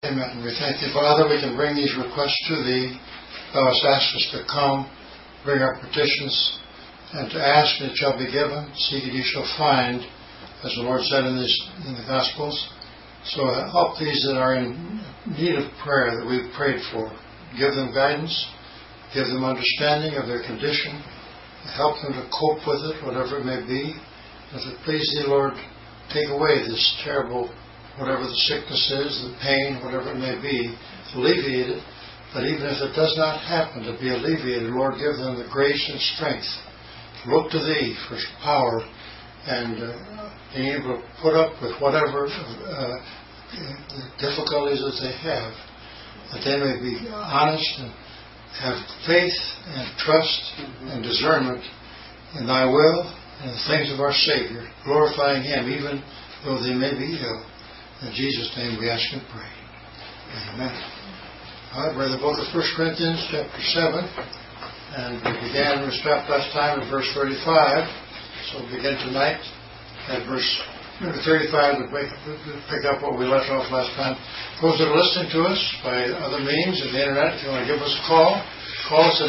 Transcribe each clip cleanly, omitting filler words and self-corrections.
Amen. We thank Thee, Father, we can bring these requests to Thee. Thou hast asked us to come, bring our petitions, and to ask, and it shall be given. Seek and ye shall find, as the Lord said in the Gospels. So help these that are in need of prayer that we've prayed for. Give them guidance, give them understanding of their condition, help them to cope with it, whatever it may be. If it please Thee, Lord, take away this terrible, whatever the sickness is, the pain, whatever it may be, alleviate it. But even if it does not happen to be alleviated, Lord, give them the grace and strength to look to Thee for power and being able to put up with whatever the difficulties that they have, that they may be honest and have faith and trust and discernment in Thy will and the things of our Savior, glorifying Him even though they may be ill. In Jesus' name we ask and pray. Amen. All right, we're in the book of 1 Corinthians, chapter 7. And we stopped last time at verse 35. So we'll begin tonight at verse 35 to pick up what we left off last time. Those that are listening to us by other means of the internet, if you want to give us a call us at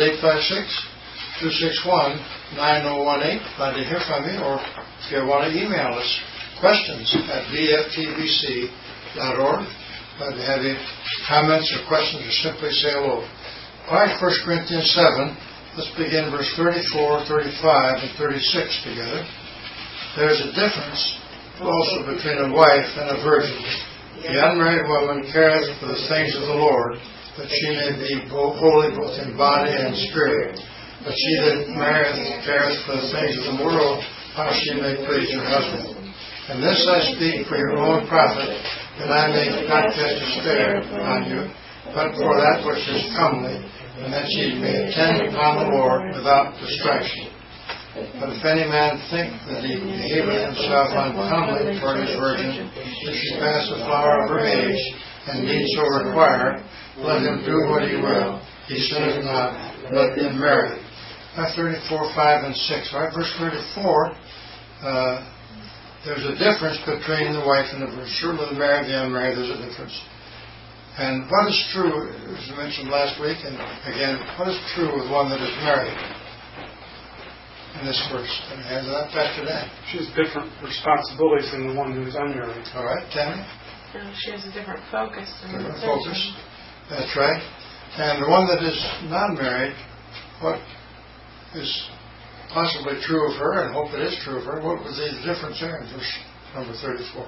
856-261-9018. Glad to hear from you. Or if you want to email us, questions at bftbc.org. Glad to have you comments or questions, or simply say hello. All right, 1 Corinthians 7. Let's begin verse 34, 35, and 36 together. There's a difference also between a wife and a virgin. The unmarried woman careth for the things of the Lord, that she may be holy both in body and spirit. But she that marrieth careth for the things of the world, how she may please her husband. And this I speak for your own profit, that I may not cast a stare on you, but for that which is comely, and that ye may attend upon the Lord without distraction. But if any man think that he behaveth himself uncomely toward his virgin, if she pass the flower of her age, and need so require, let him do what he will. He sinneth not, let them marry. 34, 5, and 6. All right, verse 34. There's a difference between the wife and the virgin. Certainly the married and the unmarried, there's a difference. And what is true, as I mentioned last week, and again, what is true with one that is married in this verse? And hands that back to Dan. She has different responsibilities than the one who is unmarried. All right, Tammy? She has a different focus. Different focus. That's right. And the one that is non-married, what is possibly true of her, and hope it is true of her, what was the difference there in verse number 34?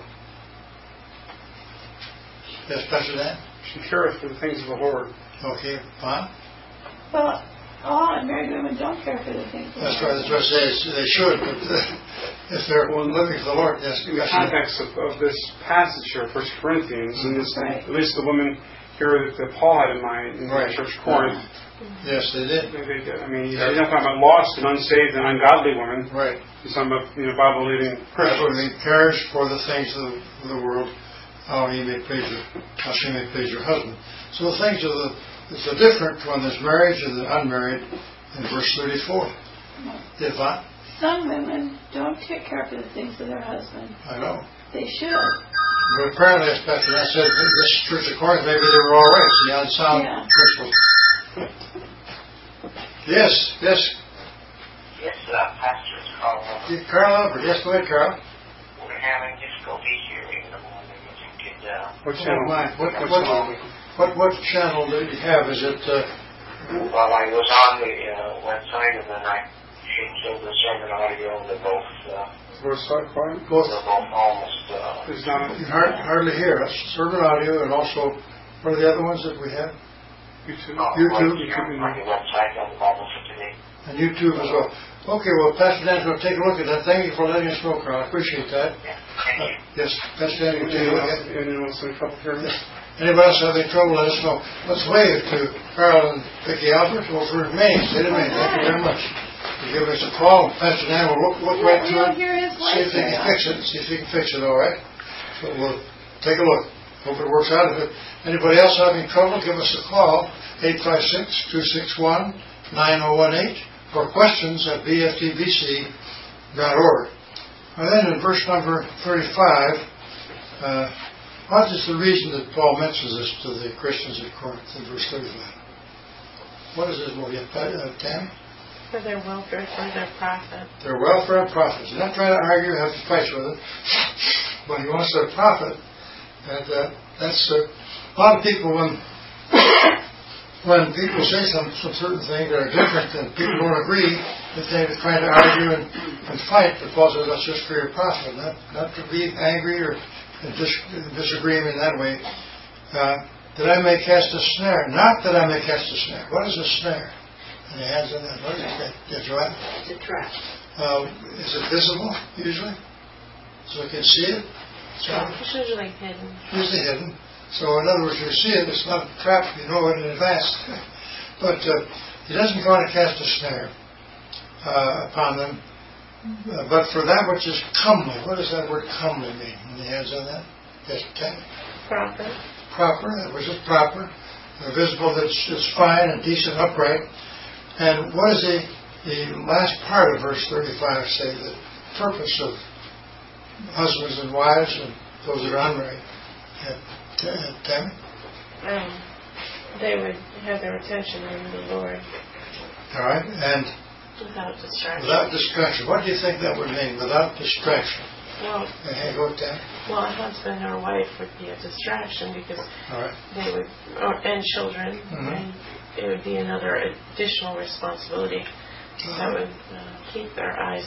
Yes, Pastor Dan? She careth for the things of the Lord. Okay, fine. Well, all unmarried women don't care for the things. That's right. That's what I say. They should, but if they're living for the Lord, yes. In the context of this passage here, 1 Corinthians, and this, at least the women here that Paul had in mind in the church of Corinth. Yes, they did. They did. I mean, he's not talking about lost and unsaved and ungodly women. Right. He's talking about Bible-believing Christians. He cares for the things of the world, how she may please her husband. So the things of it's a different one that's married to the unmarried in verse 34. If I? Some women don't take care for the things of their husband. I know. They should. But apparently, as Pastor Dan said, this church of Corinth, maybe they were all right. See, on sound principles. Yes. Yes, Pastor, it's Carl Hubbard. Carl Hubbard. Yes, go ahead, Carl. We're having difficulty hearing the morning. If you could... What channel? What channel do you have? Is it... Well, I was on the website, and then I changed over the sermon audio. They're both... Both almost... you can hardly hear us. Sermon audio, and also... What are the other ones that we have? YouTube. YouTube. On your website, on the Bible for Today. And YouTube as well. Okay, well, Pastor Dan's going to take a look at that. Thank you for letting us know, Carl. I appreciate that. Yeah, thank you. Yes, Pastor Dan, you can take a look at it. Anyone else having trouble hearing? Yes. Anybody else having trouble, let us know. Let's wave to Carl and Vicki Albert over in Maine. State of Maine. Thank you very much. You give us a call. Pastor Dan will look right through it. See if he can fix it. See if he can fix it, all right? So we'll take a look. Hope it works out. If anybody else having trouble, give us a call, 856-261-9018, for questions at bftbc.org. And then in verse number 35, What is the reason that Paul mentions this to the Christians at Corinth in verse 35? What is his motive, Tammy? For their welfare, for their profit. Their welfare and profit. He's not trying to argue, have to fight with it, but he wants their profit. And that's a lot of people, when people say some certain things that are different and people don't agree, that they're trying to argue and fight, but Paul says that's just for your profit, not to be angry or disagreement in that way. That I may cast a snare. Not that I may cast a snare. What is a snare? And he hands on that. What is it? That's right. It's a trap. Is it visible, usually? So you can see it? So It's usually hidden. usually hidden. So in other words, you see it, it's not a trap, you know it in advance. But he doesn't want to cast a snare upon them. But for that which is comely. What does that word comely mean? When he hands on that? Yes, Tammy. Profit. Proper, that which is proper. Visible, that's fine and decent, upright. And what does the last part of verse 35 say? The purpose of husbands and wives and those that are unmarried. Tammy? They would have their attention on the Lord. All right. And without distraction. Without distraction. What do you think that would mean? Without distraction. Well, Hey, go with that. Well, a husband or wife would be a distraction because they would, and children, and it would be another additional responsibility that would keep their eyes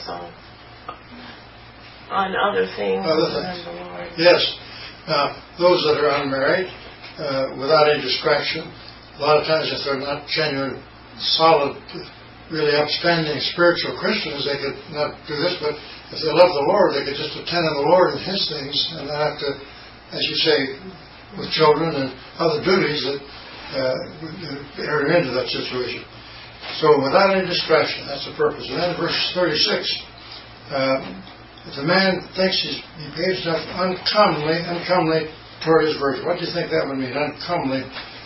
on other things other than the Lord. Yes. Now, those that are unmarried, without any distraction, a lot of times if they're not genuine, solid, really upstanding spiritual Christians, they could not do this, but if they love the Lord, they could just attend on the Lord and His things and not have to, as you say, with children and other duties that enter into that situation. So without any distraction, that's the purpose. And then verse 36, if the man thinks he behaves himself uncomely toward his virgin, what do you think that would mean, uncomely?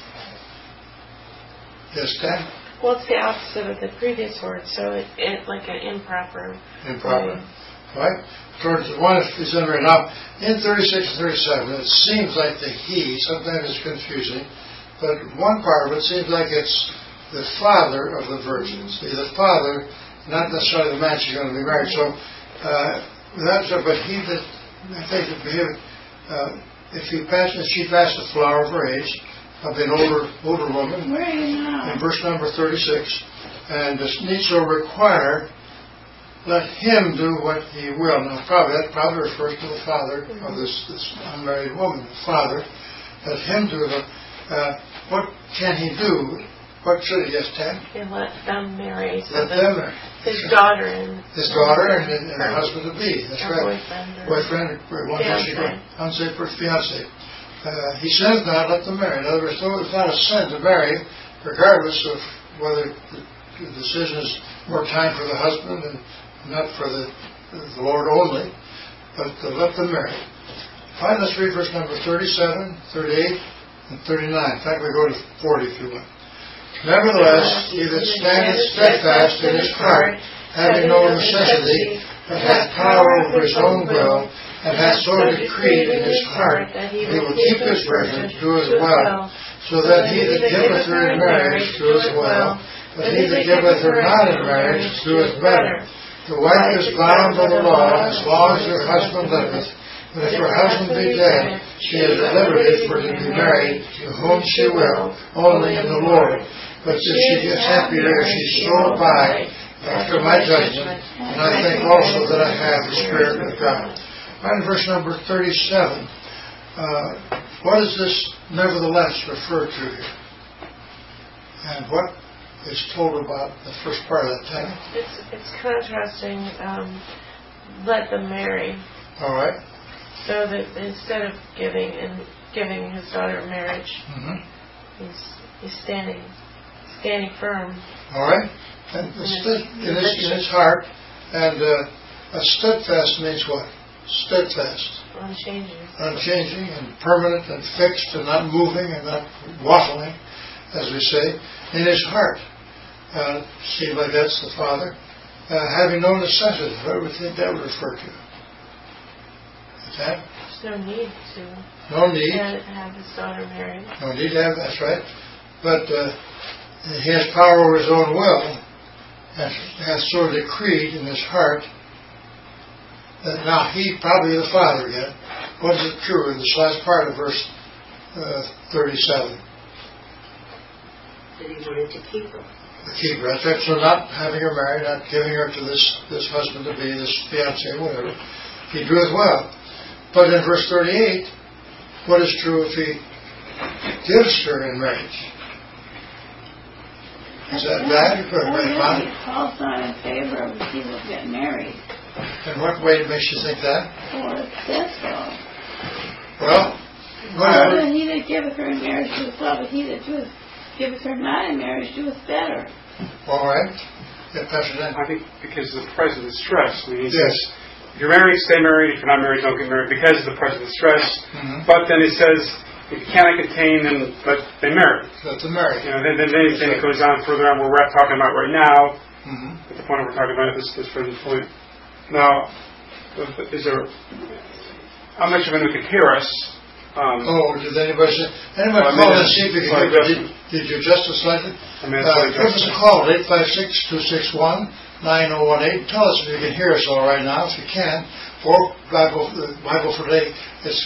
Yes, Dan? Well, it's the opposite of the previous word, so it's like an improper. Improper. Right? Towards the one is unmarried. Now, in 36 and 37, it seems like the he, sometimes it's confusing, but one part of it seems like it's the father of the virgins. The father, not necessarily the man she's going to be married. So, but he that, I think that behavior, if she passed the flower of her age, of an older woman, in verse number 36, and does need so require, let him do what he will. Now, that probably refers to the father of this unmarried woman. The father, let him do it. What can he do? What should he? Yes, Tam? And let them marry. Let them marry. His daughter and her husband to be. That's right. Boyfriend Unsaved fiancé. He says not, let them marry. In other words, though it's not a sin to marry, regardless of whether the decision is more time for the husband and not for the Lord only, but to let them marry. Fine, let's read verse number 37, 38, and 39. In fact, we go to 40 if you want. Nevertheless, he that standeth steadfast in his heart, having no necessity, but hath power over his own will, and hath so decreed in his heart, he will keep his virgin, do as well, so that he that giveth her in marriage do as well, but he that giveth her not in marriage do as better. The wife is bound by the law as long as her husband liveth, but if her husband be dead, she is at liberty for to be married to whom she will, only in the Lord. But if she gets happier if she so abide after my judgment, and I think also that I have the Spirit of God. Right in verse number 37, what does this nevertheless refer to here? And what is told about the first part of that text? It's contrasting let them marry. All right. So that instead of giving his daughter marriage, he's standing firm. All right. And in his heart, and a steadfast means what? Steadfast. Unchanging and permanent and fixed and not moving and not waffling, as we say, in his heart. Seems like that's the Father. Having no necessity. What would you think that would refer to? Is that? no need to. No need. Have his daughter married. No need to have, that's right. But he has power over his own will, and has so decreed in his heart that now he, probably the father again, what is it true in this last part of verse 37? That he wanted to keep her. To keep her, that's right. So not having her married, not giving her to this husband to be, this fiancé, whatever, he doeth well. But in verse 38, what is true if he gives her in marriage? Is that bad or good? Paul's not in favor of people getting married. In what way makes you think that? Well, it says so. Well, whatever. He that giveth her in marriage doeth well, but he that giveth her not in marriage doeth better. All right. Yeah, Pastor Dan. I think because of the present stress. I mean, he Yes. says, if you're married, stay married. If you're not married, don't get married because of the present stress. Mm-hmm. But then it says, if you cannot contain, then let them marry. Let them marry. You know, then it goes on further on where we're talking about right now, Mm-hmm. at the point we're talking about at this present point. Now, is there, how much of it could hear us? Did anybody say? Anybody call and see if you can hear? Did you adjust it slightly? Give us a call at 856-261-9018. Tell us if you can hear us all right now. If you can, or Bible for Today, it's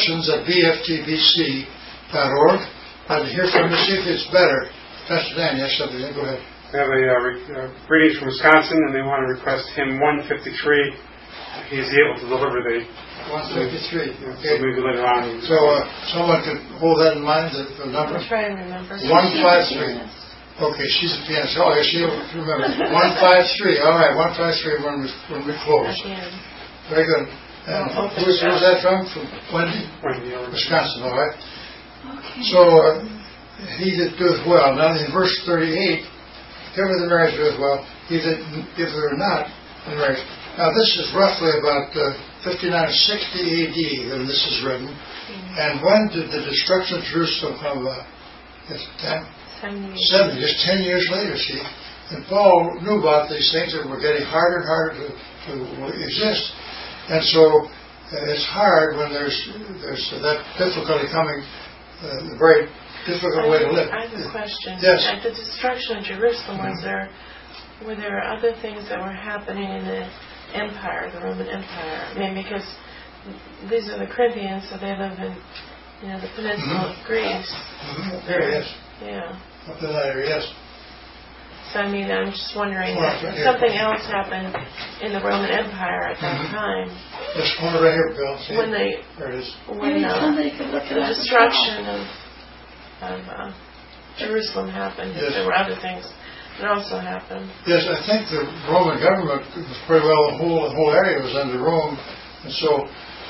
questions@bftbc.org. I'd hear from you, see if it's better. Pastor Dan, yes, something. Go ahead. We have a greetings from Wisconsin, and they want to request hymn 153. He is able to deliver the 153. Okay. So maybe later on. So someone could hold that in mind, the number? I'll try and remember. 153. Okay, she's a pianist. Oh, yeah, she'll remember. 153. All right, 153 when we close. Again. Very good. And who's that from? From Wendy? Wendy, Wisconsin, all right. Okay. So he that doeth well. Now in verse 38, give her the marriage doeth well. He that giveth her not in marriage. Now this is roughly about 59 or 60 AD when this is written. And when did the destruction of Jerusalem come about? It's 70, just 10 years later, see. And Paul knew about these things that were getting harder and harder to exist. And so it's hard when there's that difficulty coming, a very difficult way to live. I have a question. Yes. At the destruction of Jerusalem, were there other things that were happening in the empire, the Roman Empire? I mean, because these are the Corinthians, so they live in, the peninsula of Greece. There, yes. Yeah. Up the ladder, yes. So, I mean, I'm just wondering if something else happened in the Roman Empire at that time. This corner right here, Bill. See when there it is. When the destruction of Jerusalem happened, yes. There were other things that also happened. Yes, I think the Roman government was pretty well, the whole area was under Rome, and so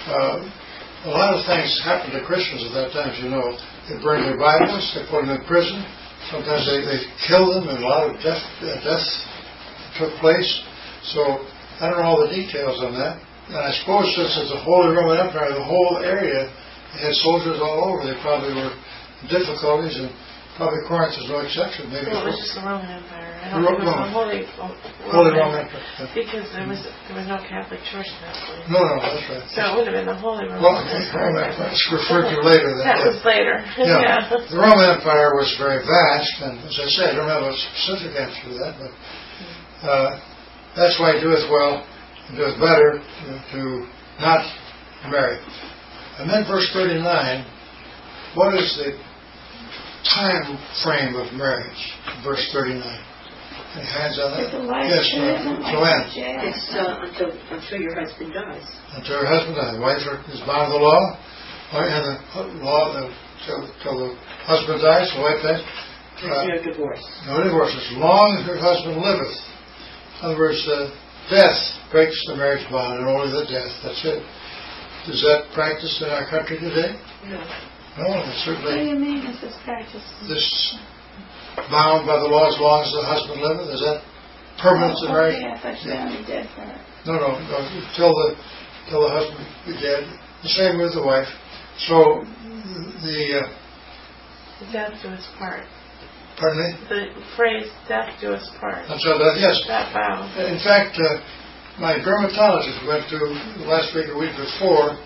a lot of things happened to Christians at that time, as you know. They burned their Bibles, they put them in prison, sometimes they killed them, and a lot of death took place. So I don't know all the details on that. And I suppose since it's a Holy Roman Empire, the whole area had soldiers all over. They probably were in difficulties, and probably Corinth is no exception. Maybe it was just the Roman Empire. I don't think it was the Holy Roman Empire. Because there was no Catholic Church in that place. No, that's right. So it would have been the Holy Roman Empire. Well, it's referred to later. That was later. Yeah. The Roman Empire was very vast, and as I say, I don't have a specific answer to that, but that's why it doeth well and doeth better to not marry. And then verse 39, what is the time frame of marriage? Verse 39. Any hands on that? Yes, Joanne. It's until your husband dies. Until her husband dies. The wife is bound to the law, and the law until the husband dies, the wife dies. There's no divorce. No divorce, as long as her husband liveth. In other words, death breaks the marriage bond, and only the death. That's it. Is that practiced in our country today? No. No, certainly. What do you mean this is practiced? This bound by the law as long as the husband liveth, is that permanent in marriage? I thought you only dead for her. No, till the husband be dead. The same with the wife. So the death do us part. Pardon me? The phrase "death do us part." And so yes. That vow. In fact, my dermatologist went to last week or week before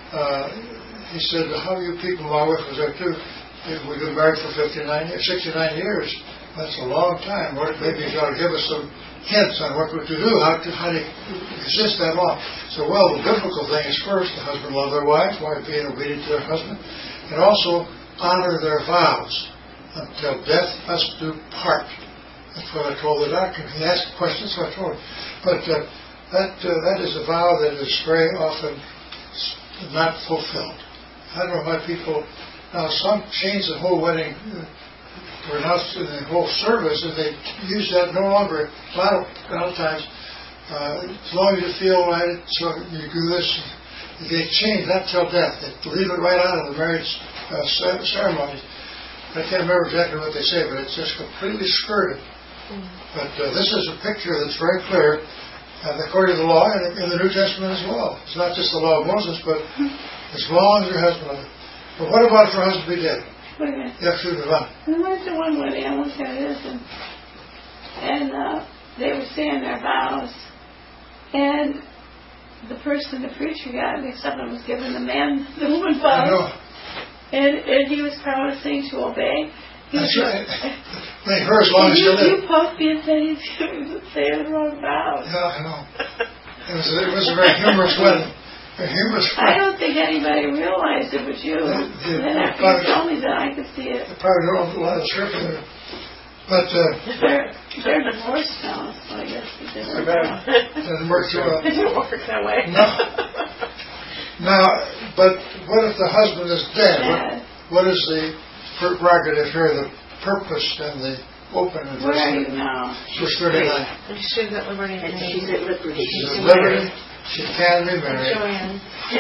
he said, how you people, my wife was there too, we've been married for 69 years. That's a long time. Maybe you ought to give us some hints on what to do, how to exist that long. So, well, the biblical thing is first, the husband love their wife being obedient to their husband, and also honor their vows until death us do part. That's what I told the doctor. He asked a question, so I told him. But that is a vow that is very often not fulfilled. I don't know why people... Now, some change the whole wedding... pronounced in the whole service, and they use that no longer. A lot of times, as long as you feel right, so you do this, they change that till death. They leave it right out of the marriage ceremonies. I can't remember exactly what they say, but it's just completely skirted. But this is a picture that's very clear, and according to the law, and in the New Testament as well. It's not just the law of Moses, but as long as your husband loves. But what about if your husband be dead? Wait a minute. Yeah, shoot it on. We went to one wedding, I won't tell you this, and they were saying their vows, and the preacher got mixed up and was giving the woman vows, and he was promising to obey. That's right. Make her as long as you live. You poked me and said he was saying the wrong vows. Yeah, I know. It was a very humorous wedding. I don't think anybody realized it was you. And then after you told me that, I could see it. They probably don't have a lot of scripture there. But they're divorced now, so I guess it doesn't work too well. It didn't work that way. No. Now, but what if the husband is dead? What is the prerogative here, the purpose and the open and where are you now? Verse 39. She's at liberty. And she's at liberty. She's at liberty. She can be married. Joanne.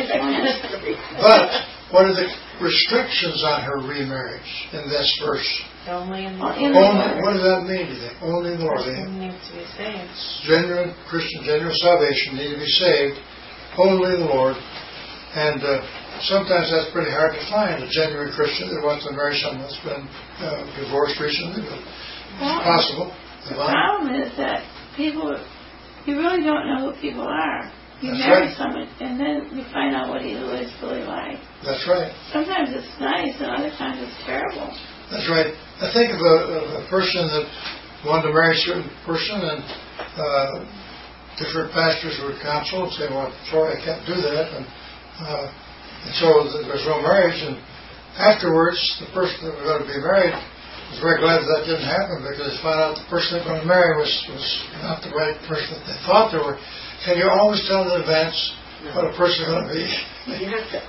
But what are the restrictions on her remarriage in this verse? Only in the Lord. What does that mean to them? Only in the Lord. Needs to be saved. Genuine Christian, genuine salvation need to be saved only in the Lord. And sometimes that's pretty hard to find, a genuine Christian that wants to marry someone that's been divorced recently. But it's possible. The problem is that you really don't know who people are. You That's marry right. someone, and then you find out what he is really like. That's right. Sometimes it's nice, and other times it's terrible. That's right. I think of a person that wanted to marry a certain person, and different pastors would counsel and say, well, sorry, I can't do that. And so there's no marriage. And afterwards, the person that was going to be married was very glad that didn't happen, because they found out the person they were going to marry was not the right person that they thought they were. Can you always tell in advance what a person is going to be? You have to.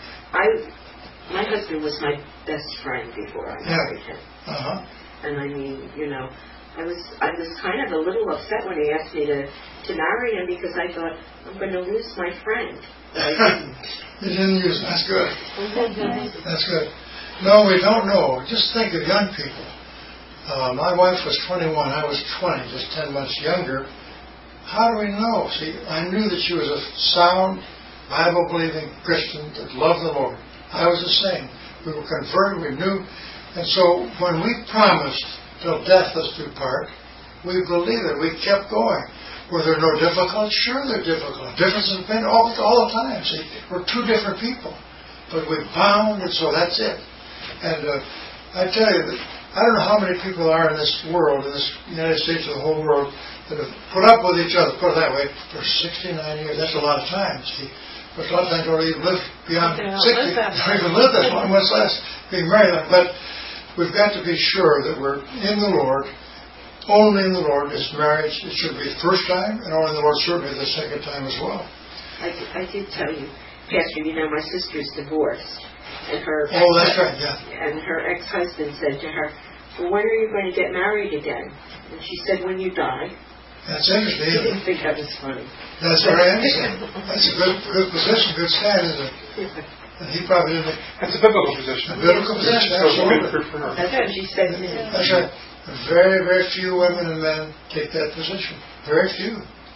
My husband was my best friend before I married him. And I mean, I was kind of a little upset when he asked me to marry him, because I thought, I'm going to lose my friend. But I didn't. You didn't use it. That's good. That's good. No, we don't know. Just think of young people. My wife was 21. I was 20, just 10 months younger. How do we know? See, I knew that she was a sound, Bible-believing Christian that loved the Lord. I was the same. We were converted, we knew. And so when we promised till death us do part, we believed it. We kept going. Were there no difficulties? Sure, there are difficulties. Differences have been all the time. See, we're two different people. But we're bound, and so that's it. And I tell you, that I don't know how many people are in this world, in this United States or the whole world, that have put up with each other, put it that way, for 69 years. That's a lot of time, see. But a lot of times don't even live beyond 60. Don't even live that long, much less being married. But we've got to be sure that we're in the Lord. Only in the Lord is marriage. It should be the first time, and only in the Lord certainly the second time as well. I did tell you, Pastor, my sister's divorced. And her that's right, yeah. And her ex-husband said to her, well, when are you going to get married again? And she said, when you die. That's interesting. I didn't think that was funny. That's very interesting. That's a good position, good stand, isn't it? And he probably didn't. That's a biblical position. A biblical position, absolutely. That's what she said to me. That's right. Very, very few women and men take that position. Very few.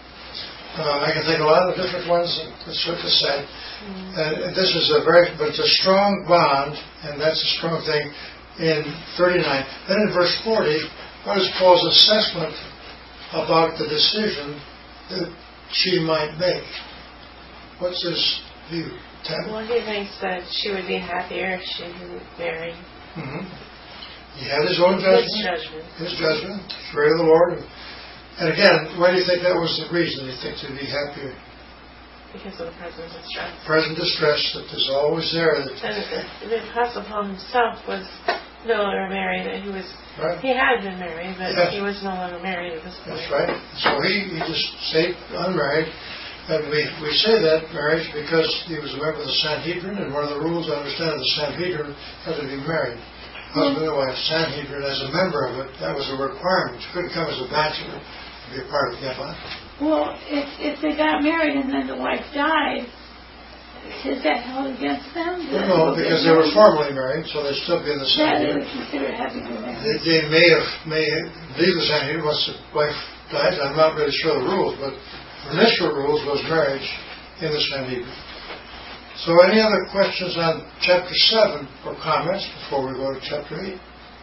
I can think of a lot of different ones that Scripture said. And this is but it's a strong bond, and that's a strong thing in 39. Then in verse 40, what is Paul's assessment about the decision that she might make? What's his view? Well, he thinks that she would be happier if she didn't marry. Mm-hmm. He had his own judgment. His judgment. Fear of the Lord. And again, why do you think that was the reason? You think to be happier? Because of the present distress. Present distress that is always there. And the Apostle Paul himself was no longer married. He had been married, but he was no longer married at this point. That's right. So he just stayed unmarried. And we say that marriage because he was a member of the Sanhedrin, and one of the rules I understand of the Sanhedrin had to be married. Husband and wife, Sanhedrin, as a member of it, that was a requirement. You couldn't come as a bachelor to be a part of the Yavon. Well, if they got married and then the wife died, is that held against them? No, because they were formally married, so they'd still be in the Sanhedrin. Sanhedrin. They would consider having been married. They may leave the Sanhedrin once the wife dies. I'm not really sure the rules, but the initial rules was marriage in the Sanhedrin. So any other questions on chapter 7 or comments before we go to chapter 8?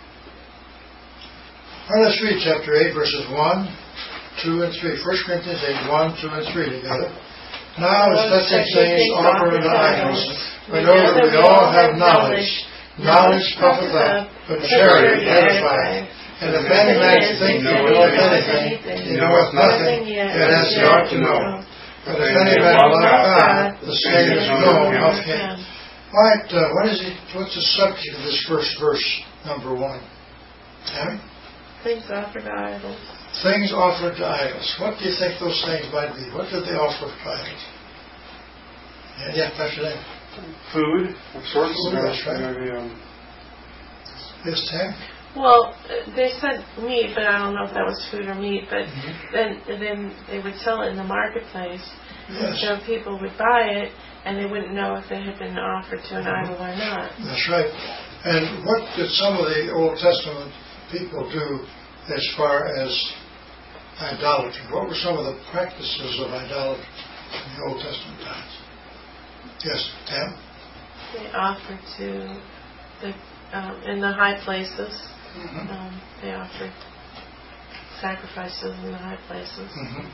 All right, let's read chapter 8, verses 1, 2, and 3. 1 Corinthians 8, 1, 2, and 3 together. Now, respecting things offered unto idols, we know that we all have knowledge. Knowledge puffeth up, but charity edifieth. And if any man think he knoweth anything, he knoweth nothing, yet as he ought to know. But if any man love God, the same is known of him. All right, what's the subject of this first verse, number 1? Tammy? Things offered to idols. Things offered to idols. What do you think those things might be? What did they offer to idols? Yeah, Pastor Dan. Food of sorts. That's right. Yes, Tam? Well, they said meat, but I don't know if that was food or meat. But then they would sell it in the marketplace, so people would buy it, and they wouldn't know if it had been offered to an idol or not. That's right. And what did some of the Old Testament people do as far as idolatry? What were some of the practices of idolatry in the Old Testament times? Yes, Tam? They offered to in the high places. They offered sacrifices in the high places.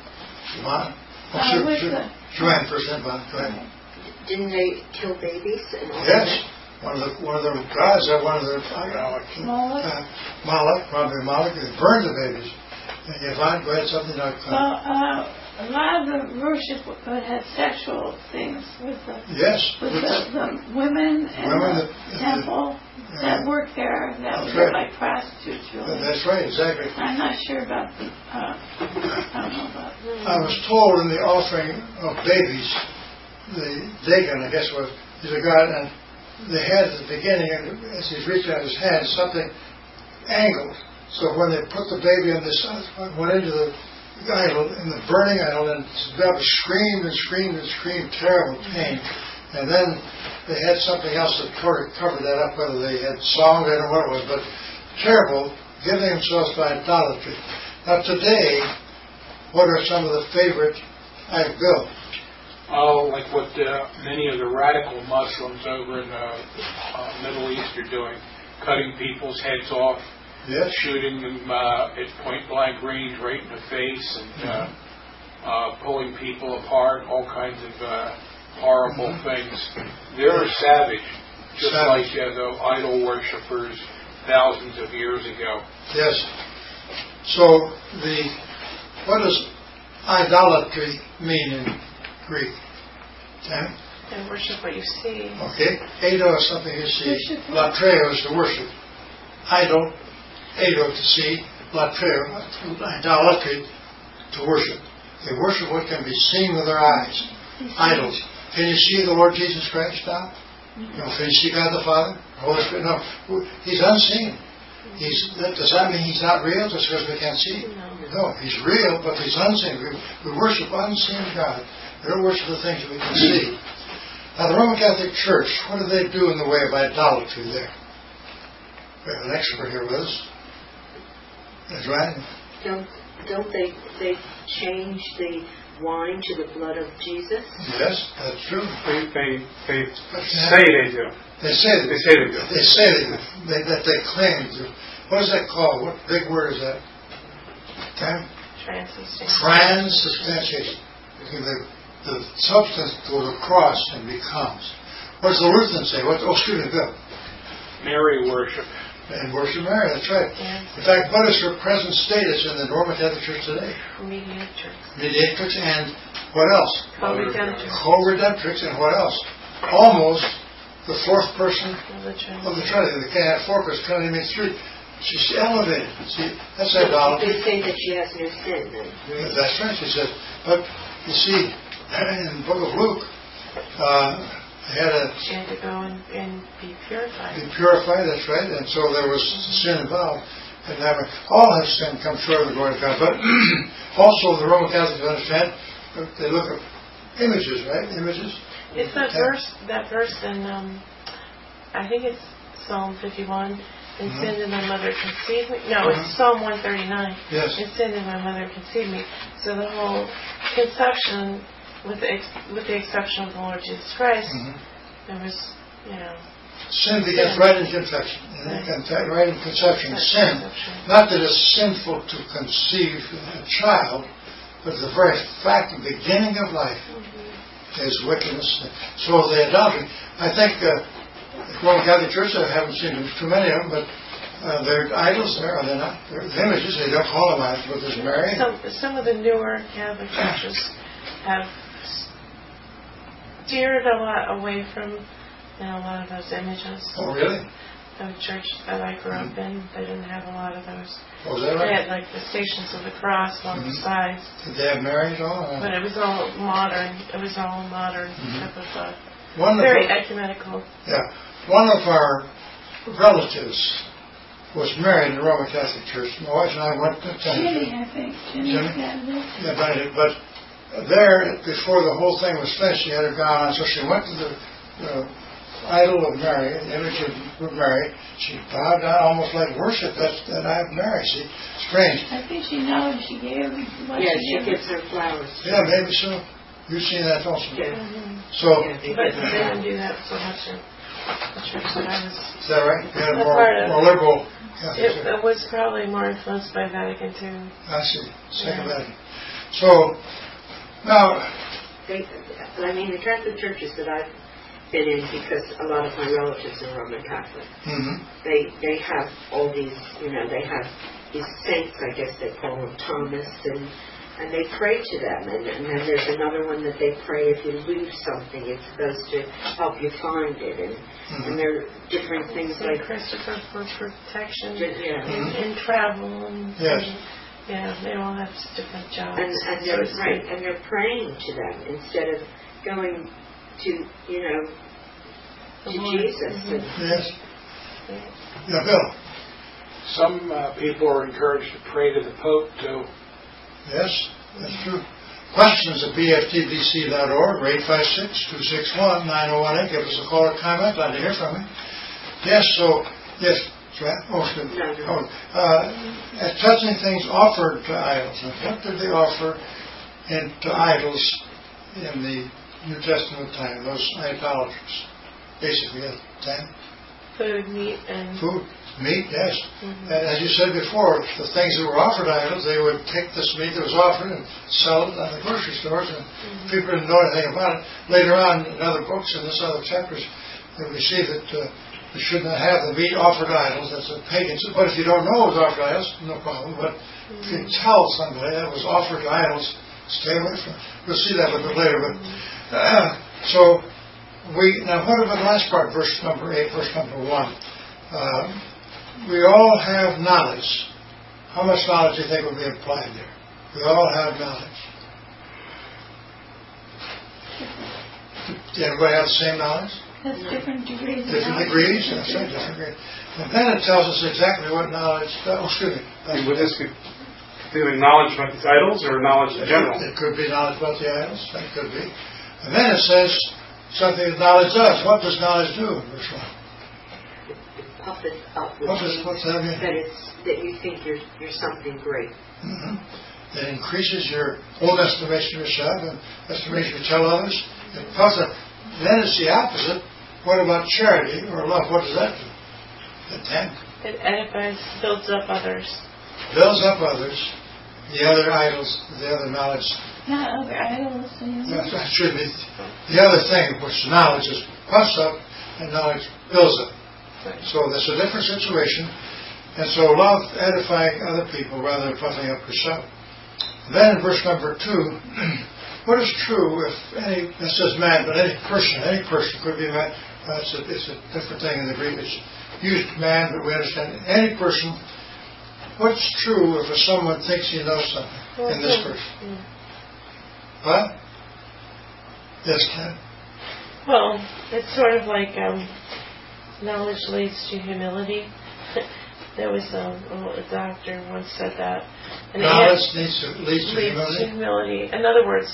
Joanne, first then, Bon. Go ahead. Didn't they kill babies? And all yes. That? One of their gods, one of their Moloch, probably Moloch, they burned the babies. And Yvonne, go ahead, something like that. Well, a lot of the worship had sexual things with the women and the temple that worked there. That was like prostitutes, really. That's right, exactly. I'm not sure about the. I don't know about. I was told in the offering of babies, the Dagon, I guess was, is a god, and they had at the beginning, as he's reaching out his hand, something angled. So when they put the baby on this, went into the idol, in the burning idol, and Baba screamed and screamed and screamed, terrible pain. And then they had something else that covered that up, whether they had song, I don't know what it was, but terrible, giving themselves to idolatry. Now today, what are some of the favorite, Bill? Oh, like what many of the radical Muslims over in the Middle East are doing, cutting people's heads off. Yes. Shooting them at point-blank range right in the face and pulling people apart, all kinds of horrible things. They're savage, just like the idol worshippers thousands of years ago. Yes. So, what does idolatry mean in Greek? Tammy? And worship what you see. Okay. Eido is something you see. Latreo is to worship. Idol. Eido to see, latreo, idolatry, to worship. They worship what can be seen with their eyes. Idols. Can you see the Lord Jesus Christ now? Can you see God the Father? Holy Spirit? No. He's unseen. Does that mean He's not real just because we can't see Him? No. He's real, but He's unseen. We worship unseen God. We don't worship the things that we can see. Now the Roman Catholic Church, what do they do in the way of idolatry there? We have an expert here with us. That's right. Don't they change the wine to the blood of Jesus? Yes, that's true. They say they do. They say they do. They say they do. That they claim to. What is that called? What big word is that? Transubstantiation. Transubstantiation. the substance goes across and becomes. What does the Lutheran say? Excuse me, Bill. Mary worship. And worship Mary, that's right. Yes. In fact, what is her present status in the Roman Catholic Church today? Mediatrix. Mediatrix and what else? Co-redemptrix. Co-redemptrix and what else? Almost the fourth person of the Trinity. They can't have four because Trinity means three. She's elevated. See, that's idolatry. They say that she has no sin then. That's right, she said. But you see, in the book of Luke, she had to go and be purified. Be purified, that's right. And so there was sin involved. And all have sinned, come short of the glory of God. But also the Roman Catholics understand, they look at images, right? Images. It's that verse in, I think it's Psalm 51. In sin did my mother conceive me. No, it's Psalm 139. Yes. In sin did my mother conceive me. So the whole conception, with the exception of the Lord Jesus Christ, there was, sin begins right in conception. Right in conception. Sin. Not that it's sinful to conceive a child, but the very fact of the beginning of life is wickedness. So the idolatry. I think the Roman Catholic Church, I haven't seen too many of them, but they're idols there, are they not? They're images. They don't call them idols, but there's Mary. Some of the newer Catholic churches have steered a lot away from a lot of those images. Oh, really? The church that I grew up in, they didn't have a lot of those. Oh, is that right? They had like the Stations of the Cross along the sides. Did they have Mary at all? But it was all modern. It was all modern type of very ecumenical. Yeah. One of our relatives was married in the Roman Catholic Church. My wife and I went to attend. Jimmy, I think. Jimmy? Yeah, but there, before the whole thing was finished, she had her gown on, so she went to the idol of Mary, the image of Mary. She bowed down almost like worship. That I have Mary. See, strange. I think she knows she gave him. She gives her flowers. Yeah, maybe so. You've seen that also. Yeah. So. But they didn't do that so much in the church that I was. Is that right? You had more liberal. It was probably more influenced by Vatican II. I see. Second Vatican. So now. The Catholic churches that I've been in, because a lot of my relatives are Roman Catholic, they have all these, they have these saints, I guess they call them Thomas, and they pray to them, and then there's another one that they pray if you lose something, it's supposed to help you find it, and there are different things Saint like Christopher for protection in travel, and yes. They all have different jobs. And they're praying to them instead of going to to Jesus. Yes. Yeah, Bill. Some people are encouraged to pray to the Pope too. Yes, that's true. Questions at bftbc.org, 856-261-9018. Give us a call or comment. Glad to hear from you. Yes, touching things offered to idols. What did they offer to idols in the New Testament time? Those idolaters. Basically, food, meat, and... Food. Meat, yes. And as you said before, the things that were offered idols, they would take this meat that was offered and sell it at the grocery stores, and people didn't know anything about it. Later on, in other books, in this other chapters, we see that you should not have the meat offered to idols. That's a pagan. But if you don't know it was offered to idols, no problem. But if you tell somebody that it was offered to idols, stay away from it. We'll see that a little bit later. But now what about the last part, verse number 8, verse number 1? We all have knowledge. How much knowledge do you think would be implied there? We all have knowledge. Did everybody have the same knowledge? That's different degrees. Different degrees? That's right, different degrees. And then it tells us exactly what knowledge... Would this be doing knowledge about these idols or knowledge in general? It could be knowledge about the idols. That could be. And then it says something that knowledge does. What does knowledge do in verse 1? Puff it up with what's that mean? That you think you're something great. It increases your own estimation of yourself and estimation to tell others. It puffs up. Then it's the opposite. What about charity or love? What does that do? It edifies, builds up others. Builds up others. The other idols, the other knowledge Not other idols. That should be. The other thing, which knowledge is puffs up and knowledge builds up. So there's a different situation. And so love edifying other people rather than puffing up yourself. Then in verse number 2, what is true if any, it says man, but any person could be man. It's a different thing in the Greek. It's used man, but we understand any person. What's true if someone thinks he knows something in this verse? What? Yes, Ken? Well, it's sort of like knowledge leads to humility. There was a doctor once said that. And knowledge leads to humility. In other words,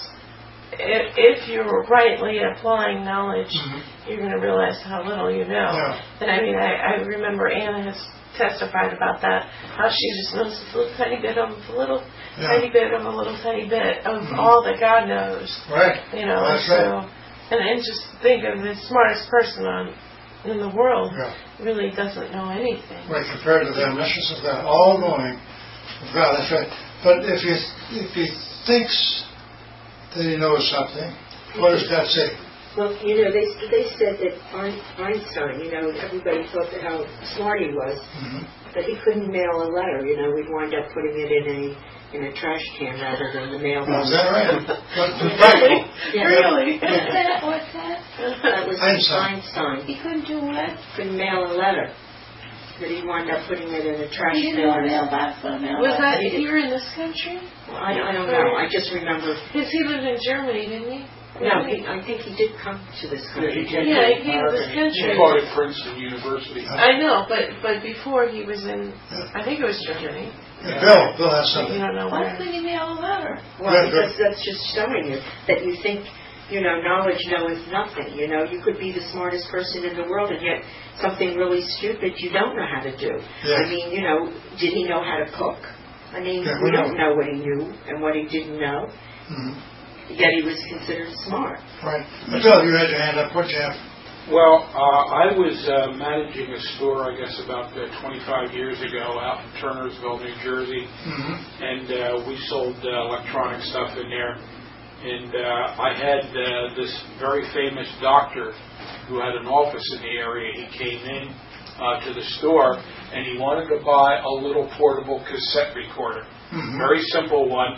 if you're rightly applying knowledge, you're going to realize how little you know. Yeah. And I mean, I remember Anna has testified about that, how she just knows a little tiny bit of a little tiny bit of a little tiny bit of all that God knows. Right. You know, that's so, right. And just think of the smartest person in the world really doesn't know anything. Right, compared to the omniscience of God, all knowing of God. That's right. But if he thinks that he knows something, what does God say? Well, you know, they said that Einstein, you know, everybody thought that how smart he was, that he couldn't mail a letter. You know, we'd wind up putting it in a trash can rather than the mailbox. Is that right? Really? What's that? That was Einstein. He couldn't do what? Couldn't mail a letter. That he wound up putting it in a trash can. He didn't want a mailbox, but a mailbox. Was that here in this country? Well, I don't know. I just remember. Because he lived in Germany, didn't he? No, I think he did come to this country. He came to this country. He taught at Princeton University. I know, but before he was in, I think it was Germany. Bill has something. You don't know why couldn't he mail a letter? Well, because that's just showing you that you think, you know, knowledge knoweth nothing. You know, you could be the smartest person in the world, and yet something really stupid you don't know how to do. Yeah. I mean, you know, did he know how to cook? I mean, we don't know what he knew and what he didn't know. Yet he was considered smart. Right. Bill, you had your hand up. What'd you have? Well, I was managing a store, I guess, about 25 years ago out in Turnersville, New Jersey. And we sold electronic stuff in there. And I had this very famous doctor who had an office in the area. He came in to the store, and he wanted to buy a little portable cassette recorder. Very simple one.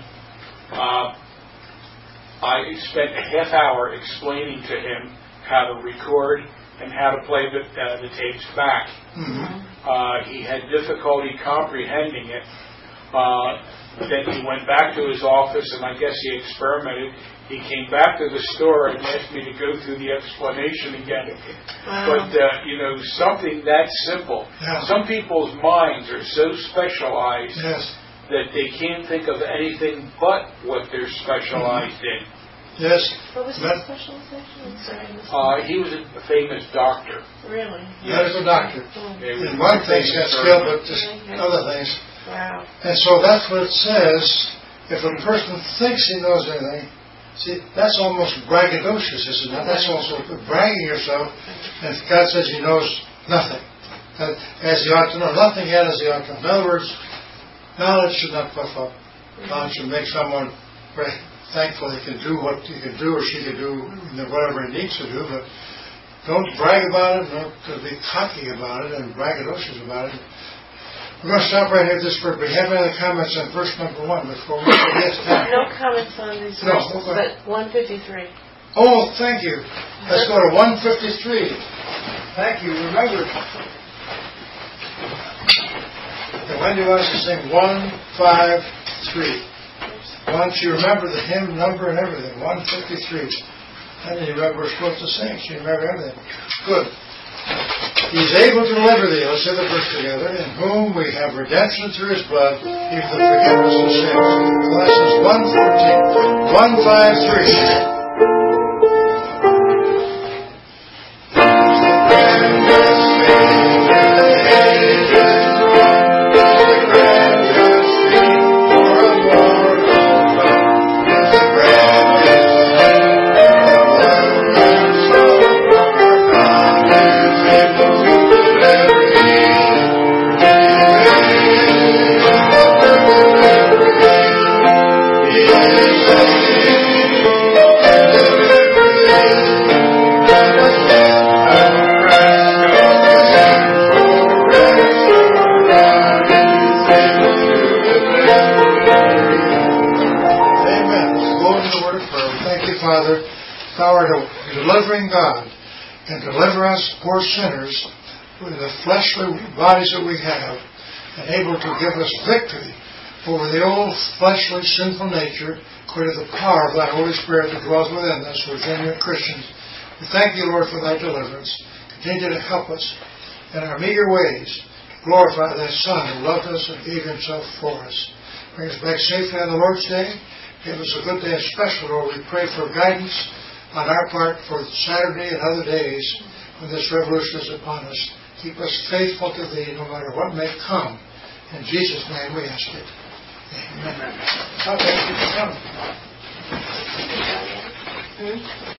I spent a half hour explaining to him how to record and how to play the tapes back. He had difficulty comprehending it. Then he went back to his office, and I guess he experimented. He came back to the store and asked me to go through the explanation again. But, you know, something that simple. Some people's minds are so specialized that they can't think of anything but what they're specialized in. Yes. What was his specialization? Sorry. He was a famous doctor. Really? Medical doctor. And one thing's got skill, but just other things. Wow. And so that's what it says. If a person thinks he knows anything, see, that's almost braggadocious, isn't it? That's also bragging yourself. And God says he knows nothing. As he ought to know. Nothing yet as he ought to know. In other words, knowledge should not puff up. Knowledge should make someone very thankful he can do what he can do or she can do whatever he needs to do, but don't brag about it, don't be cocky about it and braggadocious about it. We're going to stop right here at this verse. We have any other comments on verse number 1 before we get No comments on these verses, but 153. Oh, thank you. Let's go to 153. Thank you. Remember, and Wendy wants to sing 153. Once you remember the hymn number and everything, 153. And then you remember we're supposed to sing. So you remember everything. Good. He's able to deliver thee. Let's say the verse together. In whom we have redemption through his blood, even the forgiveness of sins. Colossians 1:14. 153. He is Father, Thou art a delivering God, and deliver us, poor sinners, with the fleshly bodies that we have, and able to give us victory over the old fleshly sinful nature, according to the power of Thy Holy Spirit that dwells within us, we're genuine Christians. We thank You, Lord, for Thy deliverance. Continue to help us in our meager ways to glorify Thy Son who loved us and gave Himself for us. Bring us back safely on the Lord's Day. Give us a good day, especially, Lord. We pray for guidance on our part for Saturday and other days when this revolution is upon us. Keep us faithful to Thee no matter what may come. In Jesus' name we ask it. Amen. Okay, keep it coming.